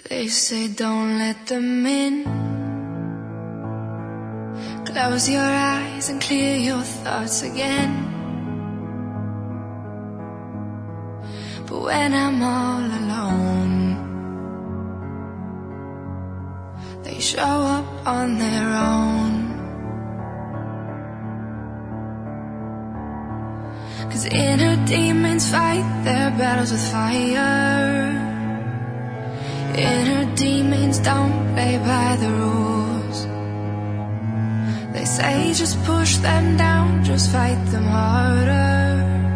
They say don't let them in. Close your eyes and clear your thoughts again. But when I'm all alone, they show up on their own. 'Cause inner demons fight their battles with fire. Inner demons don't play by the rules. They say just push them down, just fight them harder.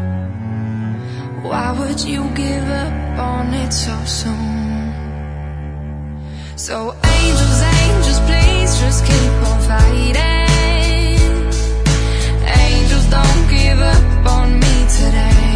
Why would you give up on it so soon? So angels, angels, please just keep on fighting. Angels, don't give up on me today.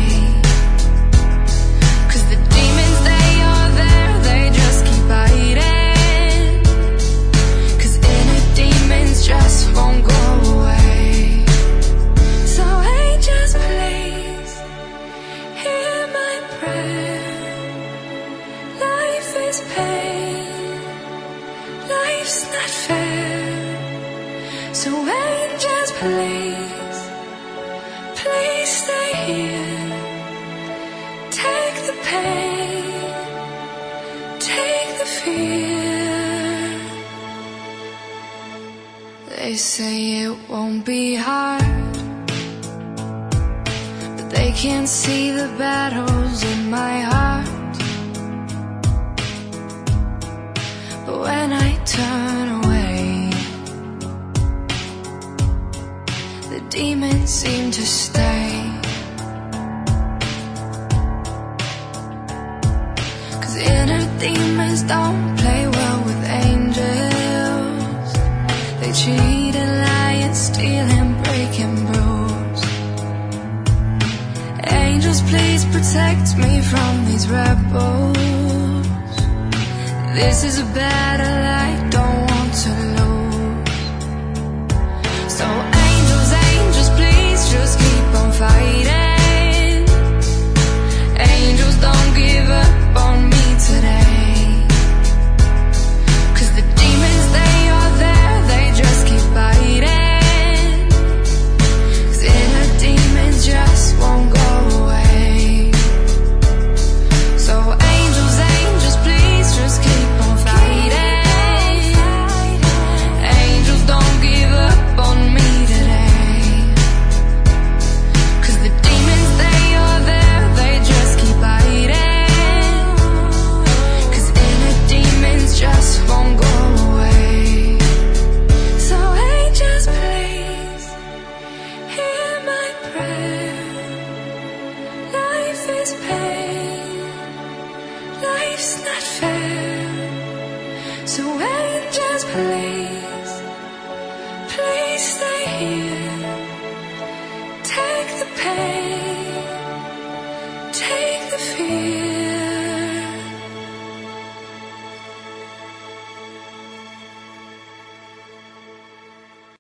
'Cause the demons, they are there, they just keep fighting. 'Cause inner demons just won't go away. So angels, please hear my prayer. Life is pain, life's not fair. So angels, please, please stay here. Take the pain, take the fear. They say it won't be hard, but they can't see the battles in my heart. But when I turn away, the demons seem to stay. 'Cause inner demons don't play well with angels. They cheat and lie and steal and break and bruise. Angels, please protect me from these rebels. This is a battle I don't want to lose. So angels, angels, please just keep on fighting. Angels, don't give up on me today. 'Cause the demons, they are there, they just keep fighting. 'Cause inner demons just won't go away. So angels, angels, please just keep on fighting. Angels, don't give up on me today. 'Cause the demons, they are there, they just keep fighting. 'Cause inner demons just won't go away. So angels, please hear my prayer. Life is pain, life's not fair. So angels, please, please stay here. Take the pain, take the fear.